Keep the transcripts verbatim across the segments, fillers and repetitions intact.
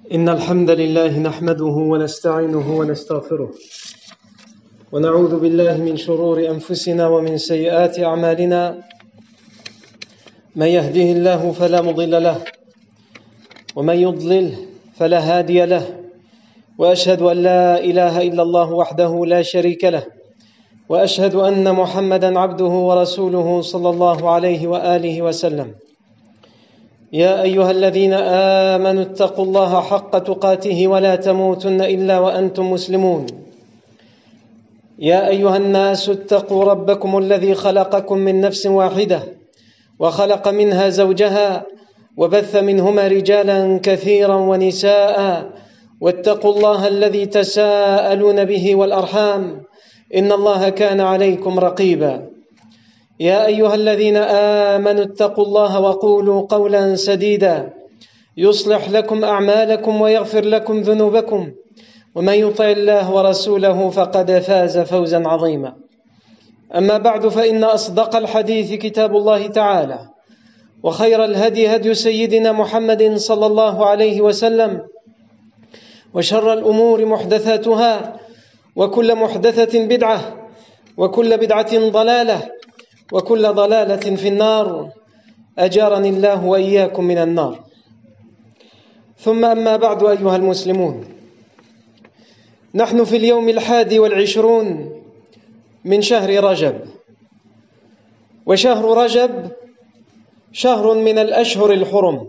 إن الحمد لله نحمده ونستعينه ونستغفره ونعوذ بالله من شرور أنفسنا ومن سيئات أعمالنا. من يهده الله فلا مضل له ومن يضلل فلا هادي له، وأشهد أن لا إله إلا الله وحده لا شريك له، وأشهد أن محمدًا عبده ورسوله صلى الله عليه وآله وسلم. يا أيها الذين آمنوا اتقوا الله حق تقاته ولا تموتن إلا وأنتم مسلمون. يا أيها الناس اتقوا ربكم الذي خلقكم من نفس واحدة وخلق منها زوجها وبث منهما رجالا كثيرا ونساء، واتقوا الله الذي تساءلون به والأرحام إن الله كان عليكم رقيبا. يا أيها الذين آمنوا اتقوا الله وقولوا قولا سديدا يصلح لكم أعمالكم ويغفر لكم ذنوبكم، ومن يطع الله ورسوله فقد فاز فوزا عظيما. أما بعد، فإن أصدق الحديث كتاب الله تعالى، وخير الهدي هدي سيدنا محمد صلى الله عليه وسلم، وشر الأمور محدثاتها، وكل محدثة بدعة، وكل بدعة ضلالة، وكل ضلالة في النار، أجارني الله وإياكم من النار. ثم أما بعد، أيها المسلمون، نحن في اليوم الحادي والعشرون من شهر رجب، وشهر رجب شهر من الأشهر الحرم،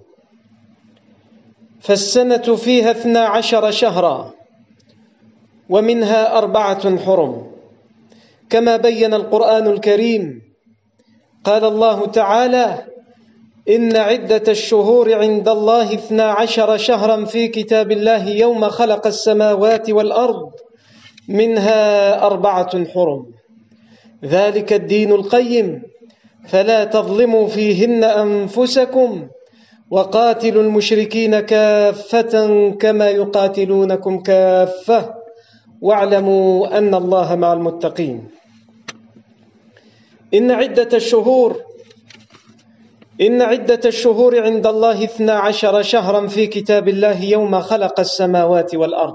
فالسنة فيها اثنا عشر شهرا، ومنها أربعة حرم، كما بين القرآن الكريم. قال الله تعالى: إن عدة الشهور عند الله اثنا عشر شهرا في كتاب الله يوم خلق السماوات والأرض منها أربعة حرم، ذلك الدين القيم، فلا تظلموا فيهن أنفسكم، وقاتلوا المشركين كافة كما يقاتلونكم كافة، واعلموا أن الله مع المتقين. إن عدة الشهور إن عدة الشهور عند الله اثنا عشر شهرا في كتاب الله يوم خلق السماوات والأرض.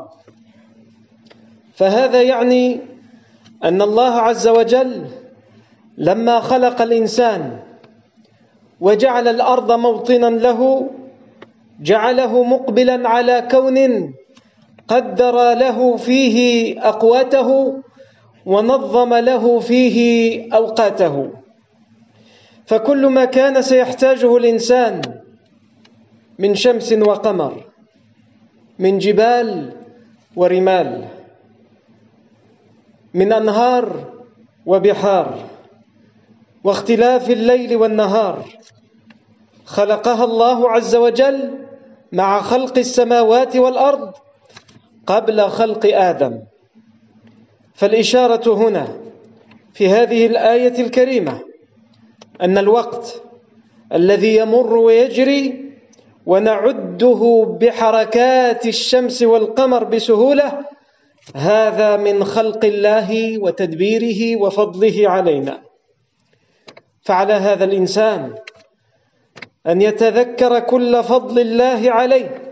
فهذا يعني أن الله عز وجل لما خلق الإنسان وجعل الأرض موطنا له، جعله مقبلا على كون قدر له فيه أقواته ونظم له فيه أوقاته. فكل ما كان سيحتاجه الإنسان من شمس وقمر، من جبال ورمال، من أنهار وبحار، واختلاف الليل والنهار، خلقها الله عز وجل مع خلق السماوات والأرض قبل خلق آدم. فالإشارة هنا في هذه الآية الكريمة أن الوقت الذي يمر ويجري ونعده بحركات الشمس والقمر بسهولة، هذا من خلق الله وتدبيره وفضله علينا. فعلى هذا الإنسان أن يتذكر كل فضل الله عليه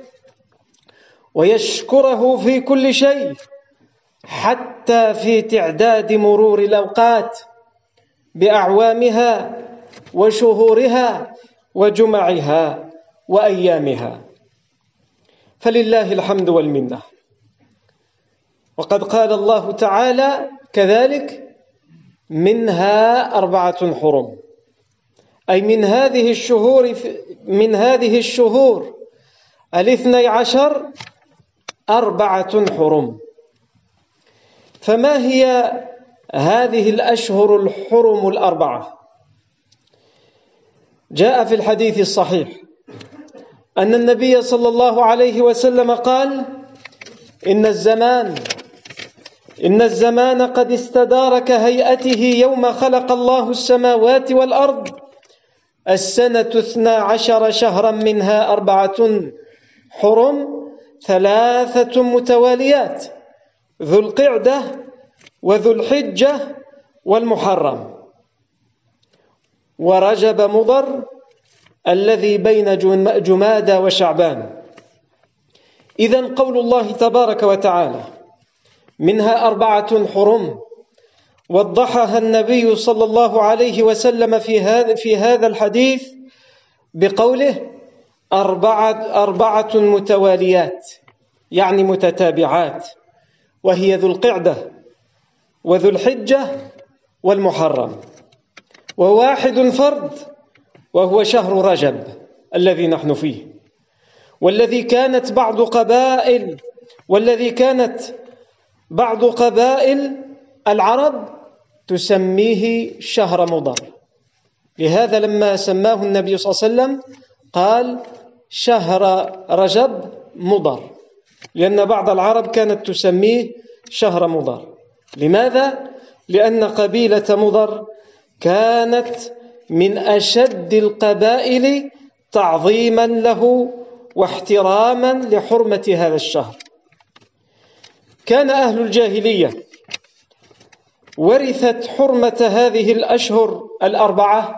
ويشكره في كل شيء، حتى في تعداد مرور الأوقات بأعوامها وشهورها وجمعها وأيامها. فلله الحمد والمنة. وقد قال الله تعالى كذلك: منها أربعة حرم، أي من هذه الشهور من هذه الشهور الاثني عشر أربعة حرم. فما هي هذه الأشهر الحرم الأربعة؟ جاء في الحديث الصحيح أن النبي صلى الله عليه وسلم قال: إن الزمان إن الزمان قد استدار كهيئته يوم خلق الله السماوات والأرض، السنة اثنا عشر شهرا منها أربعة حرم، ثلاثة متواليات، ذو القعدة وذو الحجة والمحرم، ورجب مضر الذي بين جمادى وشعبان. إذن قول الله تبارك وتعالى منها أربعة حرم وضحها النبي صلى الله عليه وسلم في هذا في هذا الحديث بقوله أربعة أربعة متواليات، يعني متتابعات، وهي ذو القعدة وذو الحجة والمحرم، وواحد فرد وهو شهر رجب الذي نحن فيه، والذي كانت بعض قبائل والذي كانت بعض قبائل العرب تسميه شهر مضر. لهذا لما سماه النبي صلى الله عليه وسلم قال شهر رجب مضر، لأن بعض العرب كانت تسميه شهر مضر. لماذا؟ لأن قبيلة مضر كانت من أشد القبائل تعظيما له واحتراما لحرمة هذا الشهر. كان أهل الجاهلية ورثت حرمة هذه الأشهر الأربعة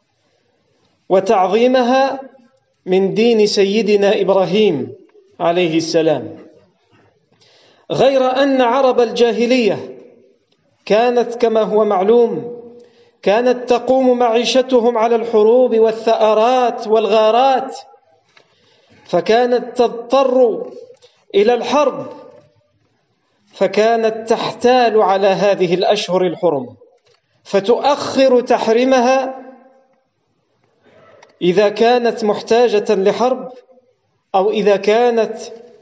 وتعظيمها من دين سيدنا إبراهيم عليه السلام، غير أن عرب الجاهلية كانت كما هو معلوم كانت تقوم معيشتهم على الحروب والثأرات والغارات، فكانت تضطر إلى الحرب، فكانت تحتال على هذه الأشهر الحرم فتؤخر تحريمها إذا كانت محتاجة لحرب أو إذا كانت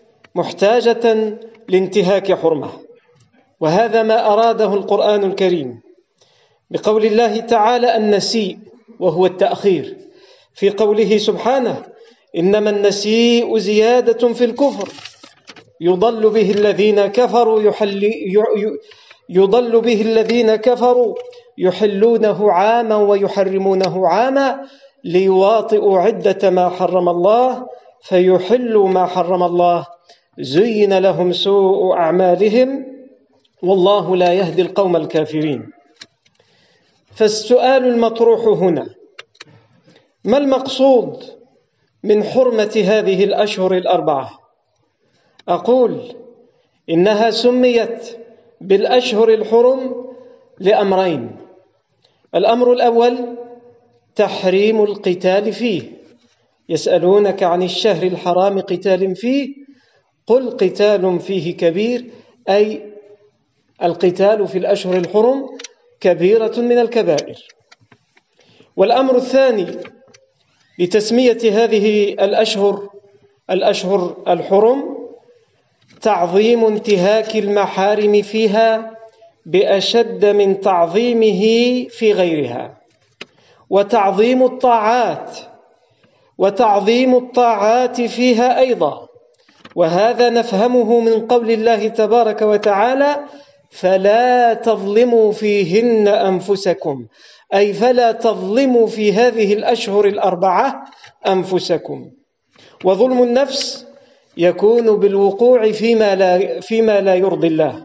محتاجة لانتهاك حرمة. وهذا ما أراده القرآن الكريم بقول الله تعالى النسيء، وهو التأخير، في قوله سبحانه إنما النسيء زيادة في الكفر يضل به الذين كفروا يحل يضل به الذين كفروا يحلونه عاما ويحرمونه عاما ليواطئوا عدة ما حرم الله فيحلوا ما حرم الله زين لهم سوء أعمالهم والله لا يهدي القوم الكافرين. فالسؤال المطروح هنا ما المقصود من حرمة هذه الأشهر الأربعة؟ أقول إنها سميت بالأشهر الحرم لأمرين. الأمر الأول تحريم القتال فيه، يسألونك عن الشهر الحرام قتال فيه قل قتال فيه كبير، أي القتال في الأشهر الحرم كبيرة من الكبائر. والأمر الثاني لتسمية هذه الأشهر الأشهر الحرم تعظيم انتهاك المحارم فيها بأشد من تعظيمه في غيرها، وتعظيم الطاعات وتعظيم الطاعات فيها أيضا. وهذا نفهمه من قول الله تبارك وتعالى فلا تظلموا فيهن أنفسكم، أي فلا تظلموا في هذه الأشهر الأربعة أنفسكم. وظلم النفس يكون بالوقوع فيما لا, فيما لا يرضي الله.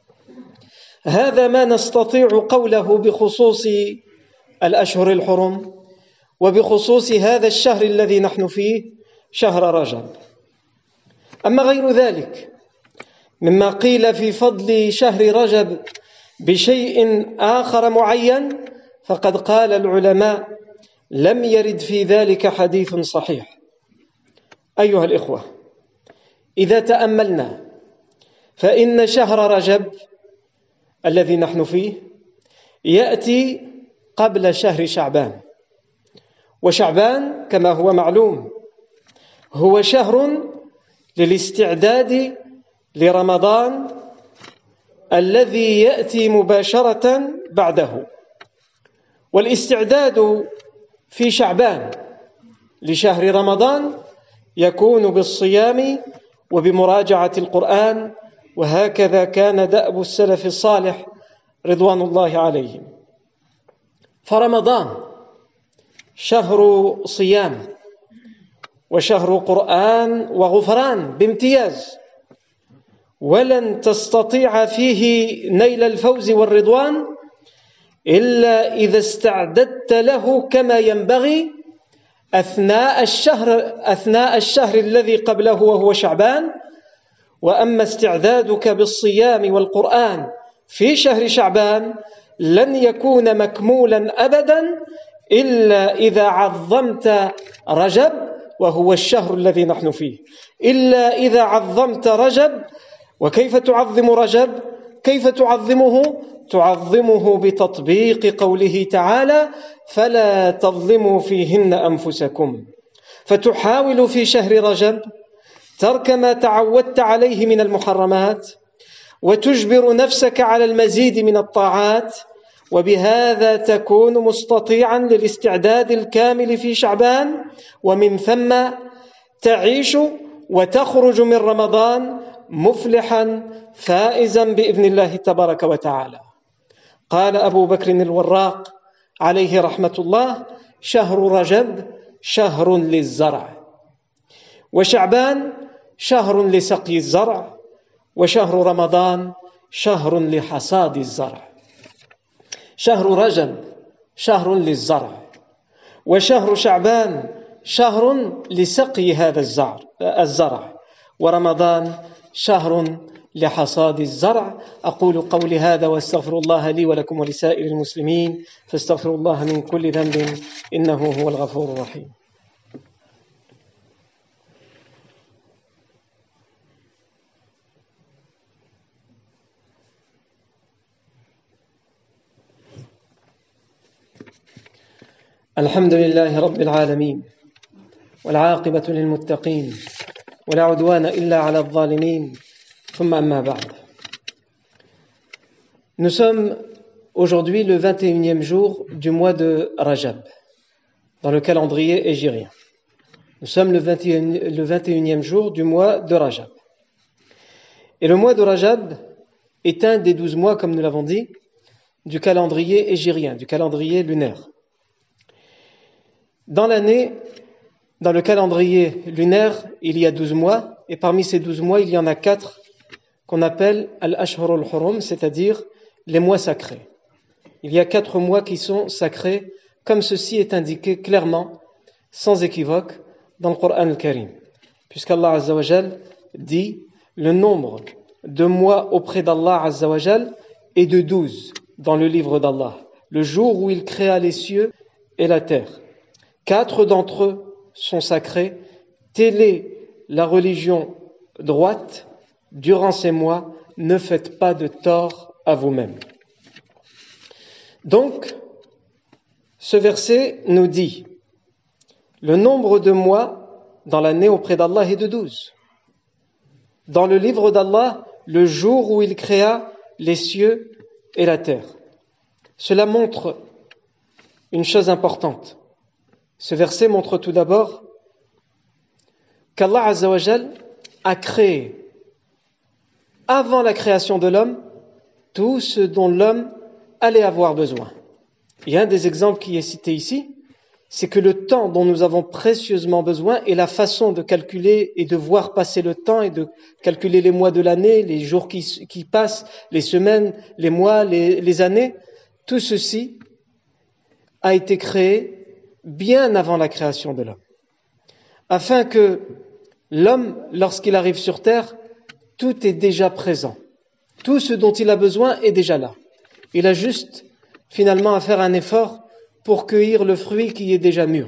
هذا ما نستطيع قوله بخصوص الأشهر الحرم وبخصوص هذا الشهر الذي نحن فيه شهر رجب. أما غير ذلك مما قيل في فضل شهر رجب بشيء آخر معين فقد قال العلماء لم يرد في ذلك حديث صحيح. أيها الإخوة، إذا تأملنا فإن شهر رجب الذي نحن فيه يأتي قبل شهر شعبان، وشعبان كما هو معلوم هو شهر للاستعداد لرمضان الذي يأتي مباشرة بعده. والاستعداد في شعبان لشهر رمضان يكون بالصيام وبمراجعة القرآن، وهكذا كان دأب السلف الصالح رضوان الله عليهم. فرمضان شهر صيام وشهر قرآن وغفران بامتياز، ولن تستطيع فيه نيل الفوز والرضوان إلا إذا استعددت له كما ينبغي أثناء الشهر أثناء الشهر الذي قبله وهو شعبان، وأما استعدادك بالصيام والقرآن في شهر شعبان لن يكون مكمولا أبدا إلا إذا عظمت رجب وهو الشهر الذي نحن فيه إلا إذا عظمت رجب. وكيف تعظم رجب؟ كيف تعظمه؟ تعظمه بتطبيق قوله تعالى فلا تظلموا فيهن أنفسكم، فتحاول في شهر رجب ترك ما تعودت عليه من المحرمات وتجبر نفسك على المزيد من الطاعات، وبهذا تكون مستطيعا للاستعداد الكامل في شعبان، ومن ثم تعيش وتخرج من رمضان مفلحا فائزا بإذن الله تبارك وتعالى. قال أبو بكر الوراق عليه رحمة الله شهر رجب شهر للزرع، وشعبان شهر لسقي الزرع، وشهر رمضان شهر لحصاد الزرع. شهر رجب شهر للزرع، وشهر شعبان شهر لسقي هذا الزرع، ورمضان شهر لحصاد الزرع. أقول قولي هذا واستغفر الله لي ولكم ولسائر المسلمين فاستغفروا الله من كل ذنب إنه هو الغفور الرحيم. الحمد لله رب العالمين والعاقبة للمتقين ولا عدوان إلا على الظالمين ثم أما بعد. Nous sommes aujourd'hui le vingt et unième jour du mois de Rajab dans le calendrier hégirien. Nous sommes le vingt et unième jour du mois de Rajab. Et le mois de Rajab est un des douze mois, comme nous l'avons dit, du calendrier hégirien, du calendrier lunaire. Dans l'année, dans le calendrier lunaire, il y a douze mois, et parmi ces douze mois, il y en a quatre qu'on appelle Al-Ashhur al-Hurum, c'est-à-dire les mois sacrés. Il y a quatre mois qui sont sacrés, comme ceci est indiqué clairement, sans équivoque, dans le Coran al-Karim. Puisqu'Allah Azza wa Jal dit le nombre de mois auprès d'Allah Azza wa Jal est de douze dans le livre d'Allah, le jour où il créa les cieux et la terre. Quatre d'entre eux sont sacrés. Telle est la religion droite. Durant ces mois, ne faites pas de tort à vous-même. Donc, ce verset nous dit le nombre de mois dans l'année auprès d'Allah est de douze. Dans le livre d'Allah, le jour où il créa les cieux et la terre. Cela montre une chose importante. Ce verset montre tout d'abord qu'Allah Azza wa Jal a créé, avant la création de l'homme, tout ce dont l'homme allait avoir besoin. Il y a un des exemples qui est cité ici, c'est que le temps dont nous avons précieusement besoin et la façon de calculer et de voir passer le temps et de calculer les mois de l'année, les jours qui, qui passent, les semaines, les mois, les, les années, tout ceci a été créé bien avant la création de l'homme, afin que l'homme, lorsqu'il arrive sur terre, tout est déjà présent. Tout ce dont il a besoin est déjà là. Il a juste, finalement, à faire un effort pour cueillir le fruit qui est déjà mûr.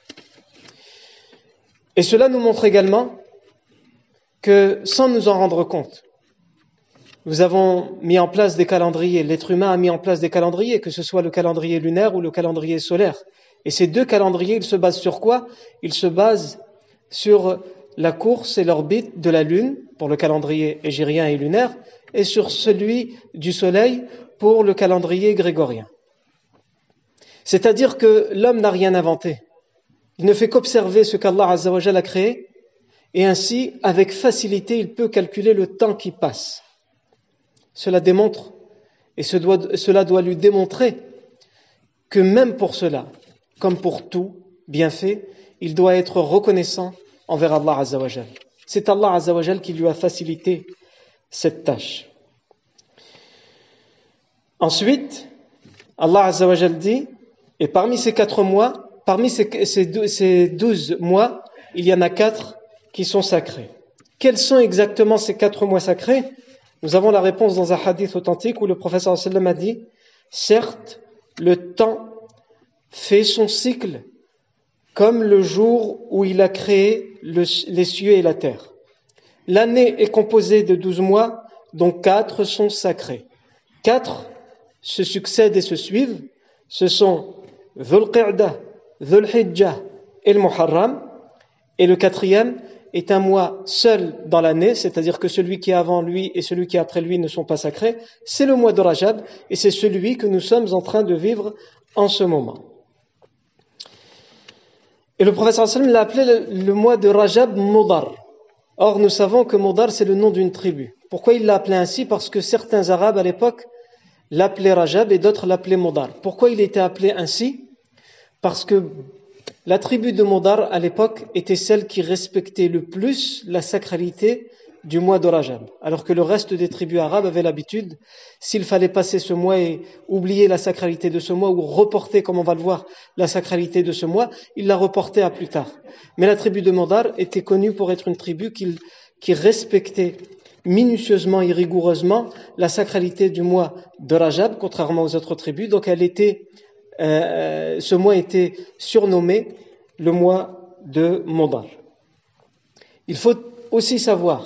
Et cela nous montre également que, sans nous en rendre compte, nous avons mis en place des calendriers, l'être humain a mis en place des calendriers, que ce soit le calendrier lunaire ou le calendrier solaire. Et ces deux calendriers, ils se basent sur quoi? Ils se basent sur la course et l'orbite de la Lune, pour le calendrier hégirien et lunaire, et sur celui du Soleil, pour le calendrier grégorien. C'est-à-dire que l'homme n'a rien inventé. Il ne fait qu'observer ce qu'Allah Azza wa Jal a créé, et ainsi, avec facilité, il peut calculer le temps qui passe. Cela démontre, et ce doit, cela doit lui démontrer que même pour cela, comme pour tout bienfait, il doit être reconnaissant envers Allah Azza wa Jal. C'est Allah Azza wa Jal qui lui a facilité cette tâche. Ensuite, Allah Azza wa Jal dit, et parmi ces quatre mois, parmi ces, ces, ces douze mois, il y en a quatre qui sont sacrés. Quels sont exactement ces quatre mois sacrés? Nous avons la réponse dans un hadith authentique où le prophète sallallahu alayhi wa sallam a dit: certes, le temps fait son cycle comme le jour où il a créé le, les cieux et la terre. L'année est composée de douze mois, dont quatre sont sacrés. Quatre se succèdent et se suivent. Ce sont Dhul Qa'dah, Dhul Hijjah et le Muharram. Et le quatrième est un mois seul dans l'année, c'est-à-dire que celui qui est avant lui et celui qui est après lui ne sont pas sacrés. C'est le mois de Rajab et c'est celui que nous sommes en train de vivre en ce moment. Et le prophète sallallahu alayhi wa sallam l'a appelé le, le mois de Rajab Mudar. Or, nous savons que Mudar, c'est le nom d'une tribu. Pourquoi il l'a appelé ainsi? Parce que certains Arabes à l'époque l'appelaient Rajab et d'autres l'appelaient Mudar. Pourquoi il était appelé ainsi? Parce que la tribu de Mudar à l'époque était celle qui respectait le plus la sacralité du mois de Rajab, alors que le reste des tribus arabes avaient l'habitude, s'il fallait passer ce mois et oublier la sacralité de ce mois ou reporter, comme on va le voir, la sacralité de ce mois, ils la reportaient à plus tard. Mais la tribu de Mudar était connue pour être une tribu qui, qui respectait minutieusement et rigoureusement la sacralité du mois de Rajab, contrairement aux autres tribus. Donc elle était, euh, ce mois était surnommé le mois de Mudar. Il faut aussi savoir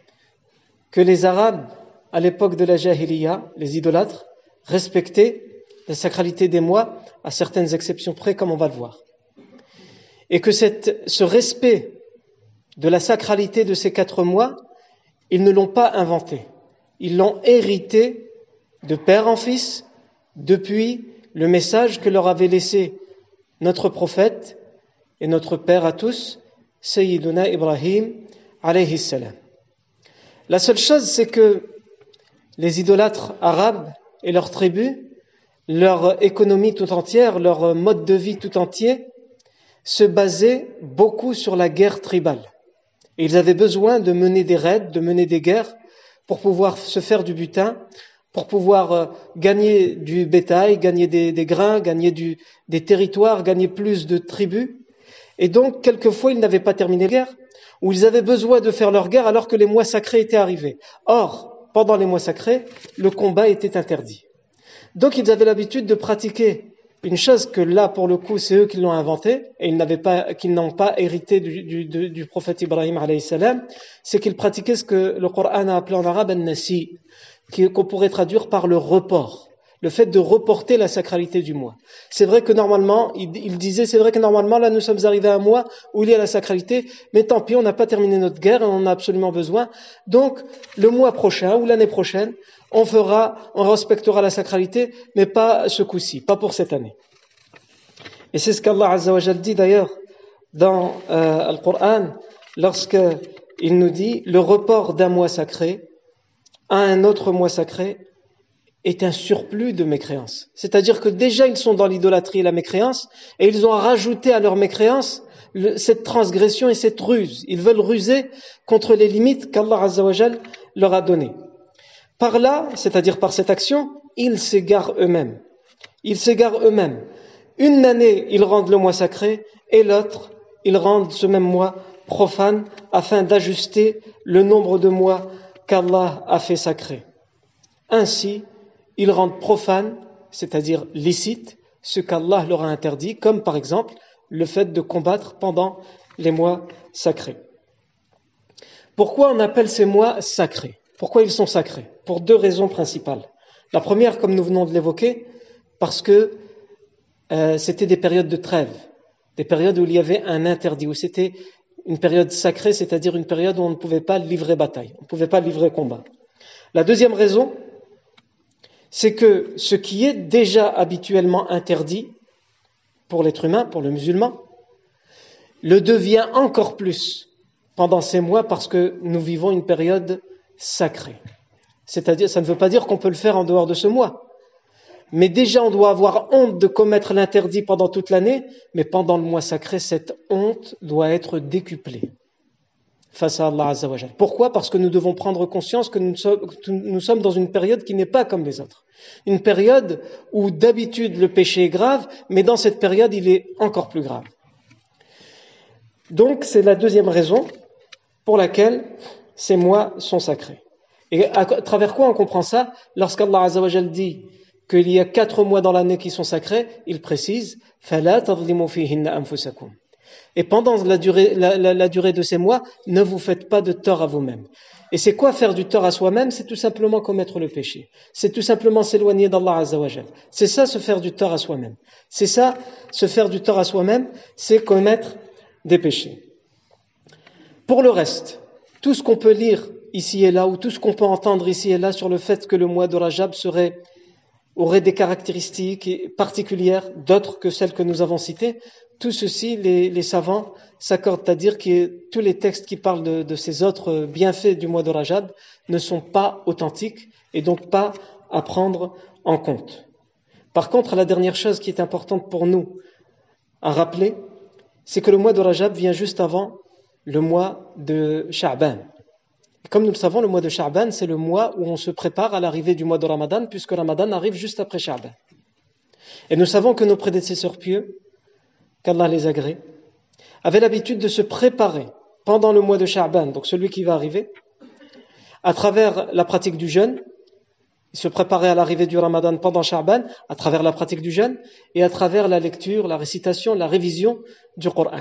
que les Arabes, à l'époque de la Jahiliya, les idolâtres, respectaient la sacralité des mois, à certaines exceptions près, comme on va le voir. Et que cette, ce respect de la sacralité de ces quatre mois, ils ne l'ont pas inventé. Ils l'ont hérité de père en fils, depuis le message que leur avait laissé notre prophète et notre père à tous, Sayyiduna Ibrahim, alayhi salam. La seule chose, c'est que les idolâtres arabes et leurs tribus, leur économie tout entière, leur mode de vie tout entier, se basaient beaucoup sur la guerre tribale. Et ils avaient besoin de mener des raids, de mener des guerres pour pouvoir se faire du butin, pour pouvoir gagner du bétail, gagner des, des grains, gagner du, des territoires, gagner plus de tribus. Et donc, quelquefois, ils n'avaient pas terminé la guerre, où ils avaient besoin de faire leur guerre alors que les mois sacrés étaient arrivés. Or, pendant les mois sacrés, le combat était interdit. Donc, ils avaient l'habitude de pratiquer une chose que là, pour le coup, c'est eux qui l'ont inventée, et ils n'avaient pas, qu'ils n'ont pas hérité du, du, du, du prophète Ibrahim alayhi salam, c'est qu'ils pratiquaient ce que le Coran a appelé en arabe an-nasi, qu'on pourrait traduire par le report. Le fait de reporter la sacralité du mois. C'est vrai que normalement, il, il disait, c'est vrai que normalement, là, nous sommes arrivés à un mois où il y a la sacralité, mais tant pis, on n'a pas terminé notre guerre et on en a absolument besoin. Donc, le mois prochain ou l'année prochaine, on fera, on respectera la sacralité, mais pas ce coup-ci, pas pour cette année. Et c'est ce qu'Allah Azza wa Jal dit d'ailleurs dans euh, le Coran, lorsqu'il nous dit, le report d'un mois sacré à un autre mois sacré est un surplus de mécréance. C'est-à-dire que déjà ils sont dans l'idolâtrie et la mécréance, et ils ont rajouté à leur mécréance le, cette transgression et cette ruse. Ils veulent ruser contre les limites qu'Allah Azza wa Jal leur a données. Par là, c'est-à-dire par cette action, ils s'égarent eux-mêmes. Ils s'égarent eux-mêmes. Une année, ils rendent le mois sacré, et l'autre, ils rendent ce même mois profane, afin d'ajuster le nombre de mois qu'Allah a fait sacré. Ainsi, ils rendent profane, c'est-à-dire licite, ce qu'Allah leur a interdit, comme par exemple le fait de combattre pendant les mois sacrés. Pourquoi on appelle ces mois sacrés? Pourquoi ils sont sacrés? Pour deux raisons principales. La première, comme nous venons de l'évoquer, parce que euh, c'était des périodes de trêve, des périodes où il y avait un interdit, où c'était une période sacrée, c'est-à-dire une période où on ne pouvait pas livrer bataille, on ne pouvait pas livrer combat. La deuxième raison, c'est que ce qui est déjà habituellement interdit pour l'être humain, pour le musulman, le devient encore plus pendant ces mois parce que nous vivons une période sacrée. C'est-à-dire, ça ne veut pas dire qu'on peut le faire en dehors de ce mois. Mais déjà, on doit avoir honte de commettre l'interdit pendant toute l'année, mais pendant le mois sacré, cette honte doit être décuplée face à Allah Azza wa Jal. Pourquoi? Parce que nous devons prendre conscience que nous sommes, nous sommes dans une période qui n'est pas comme les autres. Une période où d'habitude le péché est grave, mais dans cette période, il est encore plus grave. Donc, c'est la deuxième raison pour laquelle ces mois sont sacrés. Et à, à travers quoi on comprend ça? Lorsqu'Allah Azza wa Jal dit qu'il y a quatre mois dans l'année qui sont sacrés, il précise فَلَا تَظْلِمُوا فِيهِنَّ أَنفُسَكُمْ. Et pendant la durée, la, la, la durée de ces mois, ne vous faites pas de tort à vous-même. Et c'est quoi faire du tort à soi-même? C'est tout simplement commettre le péché. C'est tout simplement s'éloigner d'Allah Azza wa Jal. C'est ça, se faire du tort à soi-même. C'est ça, se faire du tort à soi-même, c'est commettre des péchés. Pour le reste, tout ce qu'on peut lire ici et là, ou tout ce qu'on peut entendre ici et là sur le fait que le mois de Rajab serait, aurait des caractéristiques particulières, d'autres que celles que nous avons citées, tout ceci, les, les savants s'accordent à dire que tous les textes qui parlent de, de ces autres bienfaits du mois de Rajab ne sont pas authentiques et donc pas à prendre en compte. Par contre, la dernière chose qui est importante pour nous à rappeler, c'est que le mois de Rajab vient juste avant le mois de Sha'ban. Comme nous le savons, le mois de Sha'ban, c'est le mois où on se prépare à l'arrivée du mois de Ramadan, puisque Ramadan arrive juste après Sha'ban. Et nous savons que nos prédécesseurs pieux, qu'Allah les agrée, avaient l'habitude de se préparer pendant le mois de Sha'ban, donc celui qui va arriver, à travers la pratique du jeûne. Ils se préparaient à l'arrivée du Ramadan pendant Sha'ban, à travers la pratique du jeûne, et à travers la lecture, la récitation, la révision du Coran.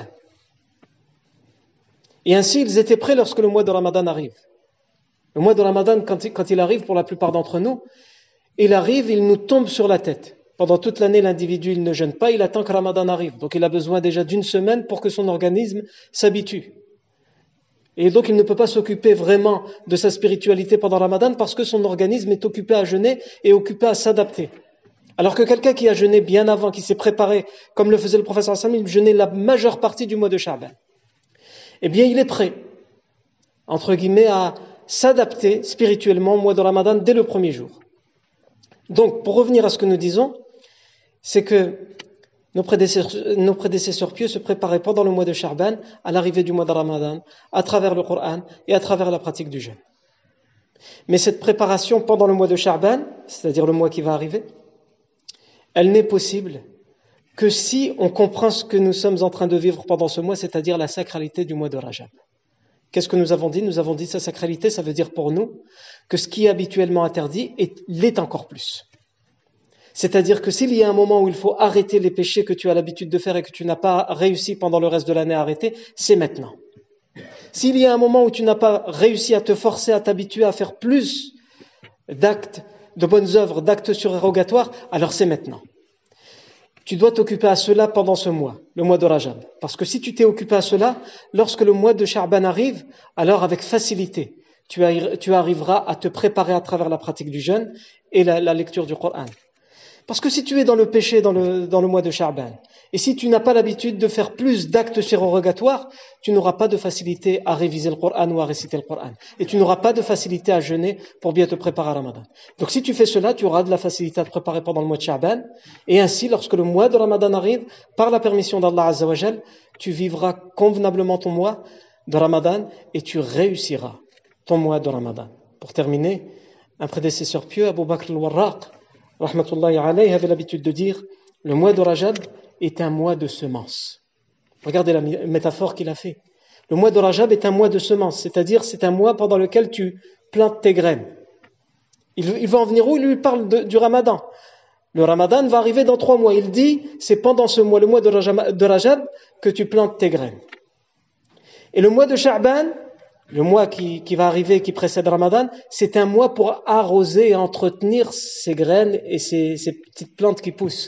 Et ainsi, ils étaient prêts lorsque le mois de Ramadan arrive. Le mois de Ramadan, quand il, quand il arrive, pour la plupart d'entre nous, il arrive, il nous tombe sur la tête. Pendant toute l'année, l'individu, il ne jeûne pas, il attend que Ramadan arrive. Donc il a besoin déjà d'une semaine pour que son organisme s'habitue. Et donc il ne peut pas s'occuper vraiment de sa spiritualité pendant Ramadan parce que son organisme est occupé à jeûner et occupé à s'adapter. Alors que quelqu'un qui a jeûné bien avant, qui s'est préparé, comme le faisait le prophète sallallahu alayhi wa sallam, il jeûnait la majeure partie du mois de Sha'ban. Eh bien, il est prêt, entre guillemets, à s'adapter spirituellement au mois de Ramadan dès le premier jour. Donc, pour revenir à ce que nous disons, c'est que nos prédécesseurs, nos prédécesseurs pieux se préparaient pendant le mois de Sha'ban à l'arrivée du mois de Ramadan, à travers le Coran et à travers la pratique du jeûne. Mais cette préparation pendant le mois de Sha'ban, c'est-à-dire le mois qui va arriver, elle n'est possible que si on comprend ce que nous sommes en train de vivre pendant ce mois, c'est-à-dire la sacralité du mois de Rajab. Qu'est-ce que nous avons dit? Nous avons dit sa sacralité, ça veut dire pour nous que ce qui est habituellement interdit est, l'est encore plus. C'est-à-dire que s'il y a un moment où il faut arrêter les péchés que tu as l'habitude de faire et que tu n'as pas réussi pendant le reste de l'année à arrêter, c'est maintenant. S'il y a un moment où tu n'as pas réussi à te forcer, à t'habituer à faire plus d'actes, de bonnes œuvres, d'actes surérogatoires, alors c'est maintenant. Tu dois t'occuper à cela pendant ce mois, le mois de Rajab. Parce que si tu t'es occupé à cela, lorsque le mois de Sha'ban arrive, alors avec facilité, tu, arri- tu arriveras à te préparer à travers la pratique du jeûne et la, la lecture du Coran. Parce que si tu es dans le péché dans le, dans le mois de Sha'ban, et si tu n'as pas l'habitude de faire plus d'actes surérogatoires, tu n'auras pas de facilité à réviser le Coran ou à réciter le Coran. Et tu n'auras pas de facilité à jeûner pour bien te préparer à Ramadan. Donc si tu fais cela, tu auras de la facilité à te préparer pendant le mois de Sha'ban. Et ainsi, lorsque le mois de Ramadan arrive, par la permission d'Allah Azza wa Jal, tu vivras convenablement ton mois de Ramadan et tu réussiras ton mois de Ramadan. Pour terminer, un prédécesseur pieux, Abu Bakr al-Warraq, rahmatullahi alayhi, avait l'habitude de dire « Le mois de Rajab est un mois de semences ». Regardez la métaphore qu'il a fait. Le mois de Rajab est un mois de semences, c'est-à-dire c'est un mois pendant lequel tu plantes tes graines. Il, il va en venir où? Il lui parle de, du Ramadan. Le Ramadan va arriver dans trois mois. Il dit, c'est pendant ce mois, le mois de Rajab, de Rajab, que tu plantes tes graines. Et le mois de Sha'ban, le mois qui, qui va arriver, qui précède Ramadan, c'est un mois pour arroser et entretenir ces graines et ces, ces petites plantes qui poussent.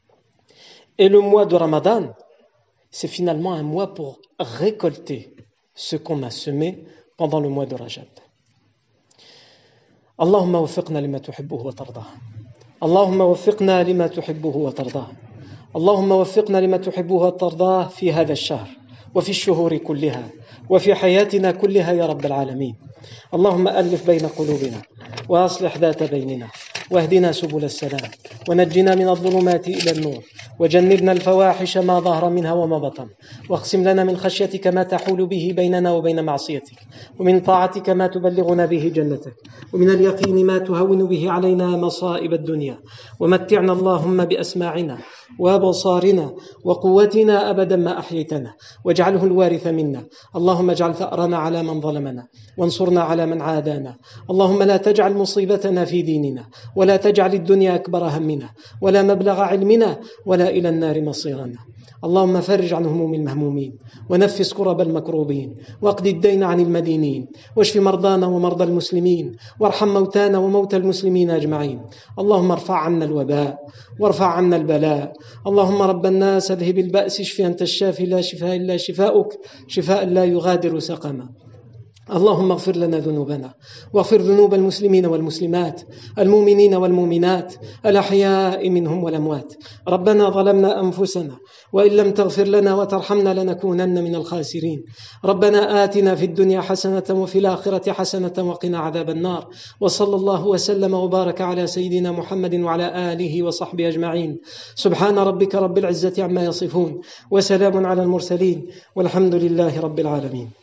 Et le mois de Ramadan, c'est finalement un mois pour récolter ce qu'on a semé pendant le mois de Rajab. Allahumma wafiqna lima tuhibbuhu wa tardah. Allahumma wafiqna lima tuhibbuhu wa tardah. Allahumma wafiqna lima tuhibbuhu wa tardah fi hadha ash-shahr wa fi ash-shuhur kullaha wa fi hayatina kullaha ya rabb al-alamin. اللهم ألف بين قلوبنا وأصلح ذات بيننا واهدنا سبل السلام ونجنا من الظلمات إلى النور وجنبنا الفواحش ما ظهر منها وما بطن واقسم لنا من خشيتك ما تحول به بيننا وبين معصيتك ومن طاعتك ما تبلغنا به جنتك ومن اليقين ما تهون به علينا مصائب الدنيا ومتعنا اللهم بأسماعنا وأبصارنا وقوتنا أبدا ما أحييتنا، واجعله الوارث منا. اللهم اجعل ثأرنا على من ظلمنا وانصرنا على من عادانا. اللهم لا تجعل مصيبتنا في ديننا، ولا تجعل الدنيا أكبر همنا ولا مبلغ علمنا ولا إلى النار مصيرنا. اللهم فرج عن هموم المهمومين، ونفس كرب المكروبين، واقض الدين عن المدينين، واشف مرضانا ومرضى المسلمين، وارحم موتانا وموتى المسلمين أجمعين. اللهم ارفع عنا الوباء وارفع عنا البلاء. اللهم رب الناس اذهب البأس، اشف أنت الشافي لا شفاء إلا شفاؤك، شفاء لا يغادر سقما. اللهم اغفر لنا ذنوبنا واغفر ذنوب المسلمين والمسلمات، المؤمنين والمؤمنات، الأحياء منهم والأموات. ربنا ظلمنا أنفسنا وإن لم تغفر لنا وترحمنا لنكونن من الخاسرين. ربنا آتنا في الدنيا حسنة وفي الآخرة حسنة وقنا عذاب النار. وصلى الله وسلم وبارك على سيدنا محمد وعلى آله وصحبه أجمعين. سبحان ربك رب العزة عما يصفون، وسلام على المرسلين، والحمد لله رب العالمين.